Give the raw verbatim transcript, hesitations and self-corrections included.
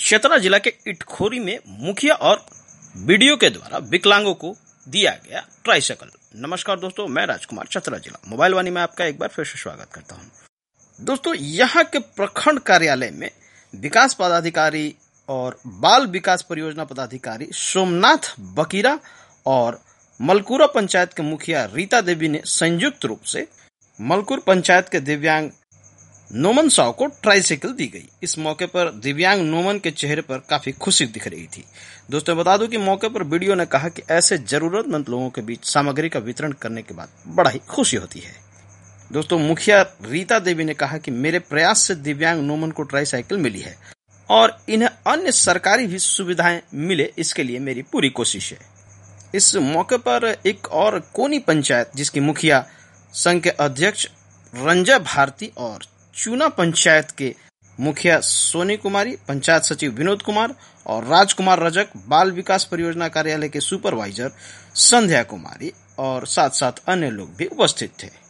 चतरा जिला के इटखोरी में मुखिया और बीडीओ के द्वारा विकलांगों को दिया गया ट्राइसाइकिल। नमस्कार दोस्तों, मैं राजकुमार चतरा जिला मोबाइल वाणी में आपका एक बार फिर से स्वागत करता हूं। दोस्तों, यहाँ के प्रखंड कार्यालय में विकास पदाधिकारी और बाल विकास परियोजना पदाधिकारी सोमनाथ बकीरा और मलकुरा पंचायत के मुखिया रीता देवी ने संयुक्त रूप से मलकुर पंचायत के दिव्यांग नोमन साव को ट्राइसाइकिल दी गई। इस मौके पर दिव्यांग नोमन के चेहरे पर काफी खुशी दिख रही थी। दोस्तों, बता दूं कि मौके पर वीडियो ने कहा कि ऐसे जरूरतमंद लोगों के बीच सामग्री का वितरण करने के बाद बड़ा ही खुशी होती है। दोस्तों, मुखिया रीता देवी ने कहा कि मेरे प्रयास से दिव्यांग नोमन को ट्राइसाइकिल मिली है और इन्हें अन्य सरकारी भी सुविधाएं मिले, इसके लिए मेरी पूरी कोशिश है। इस मौके पर एक और कोनी पंचायत जिसकी मुखिया संघ के अध्यक्ष रंजा भारती और चूना पंचायत के मुखिया सोनी कुमारी, पंचायत सचिव विनोद कुमार और राजकुमार रजक, बाल विकास परियोजना कार्यालय के सुपरवाइजर संध्या कुमारी और साथ साथ अन्य लोग भी उपस्थित थे।